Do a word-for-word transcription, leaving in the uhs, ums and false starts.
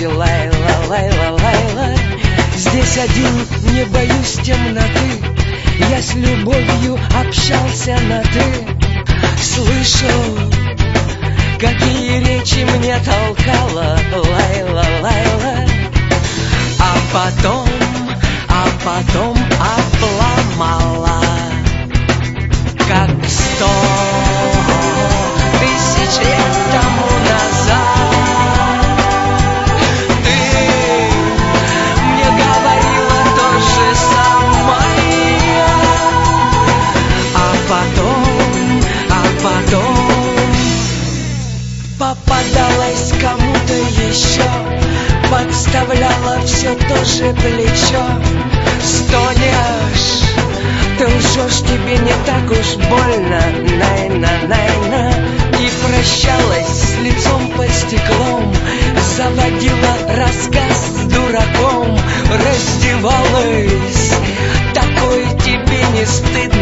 Лайла, Лайла, Лайла. Здесь один, не боюсь темноты, я с любовью общался на «ты». Слышал, какие речи мне толкала Лайла, Лайла. А потом, а потом обломала, как сто тысяч лет тому назад. Ты мне говорила то же самое. А потом, а потом попадалась кому-то еще, подставляла все то же плечо. Стонешь, ты лжешь, тебе не так уж больно, найна, найна. И прощалась с лицом под стеклом, заводила рассказ с дураком. Раздевалась, такой тебе не стыдно.